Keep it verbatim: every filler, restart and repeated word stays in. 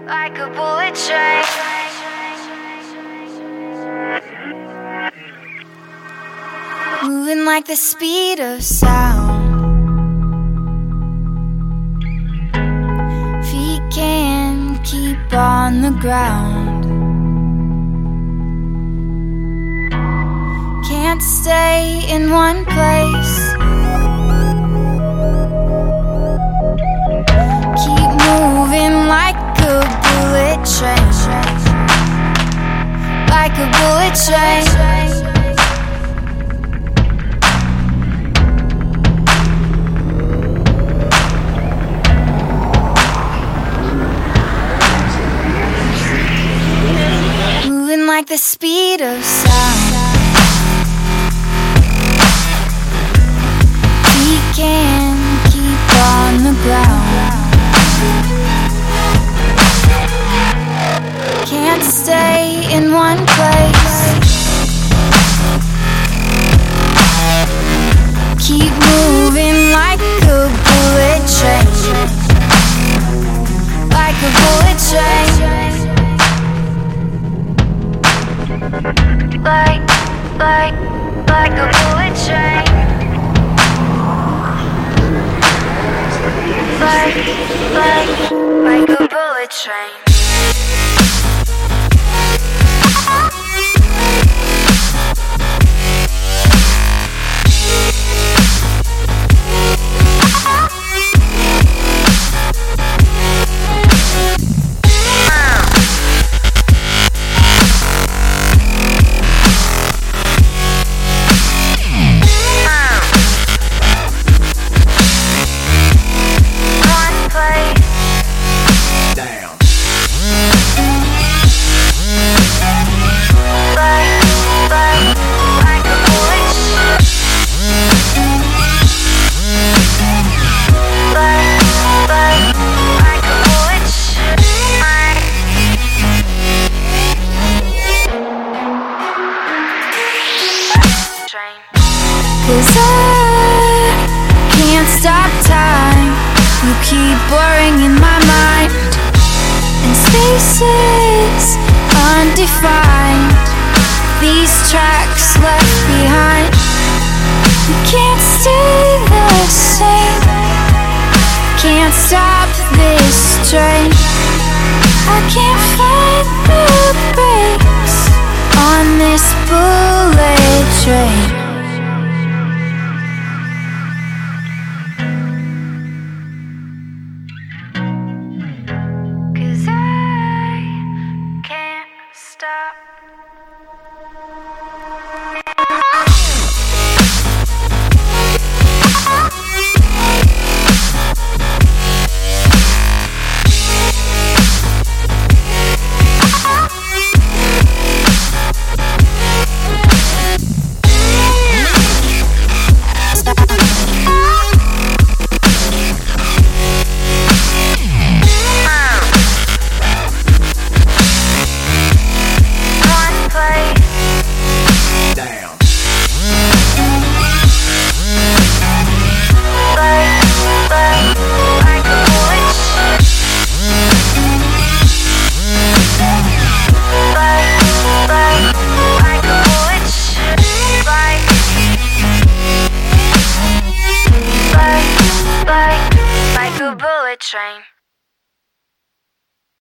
like a bullet train. Moving like the speed of sound. Feet can't keep on the ground. Can't stay in one place. Keep moving like a bullet train. Like a bullet train. Like the speed of sound. We can keep on the ground. Can't stay in one place. Keep moving like a bullet train. Like a bullet train. Like, like, like a bullet train. Like, like, like a bullet train. Cause I can't stop time. You keep blurring in my mind, and spaces undefined. These tracks left behind. You can't stay the same. Can't stop this train. I can't find the brakes on this bullet train. Stop. Like a bullet train.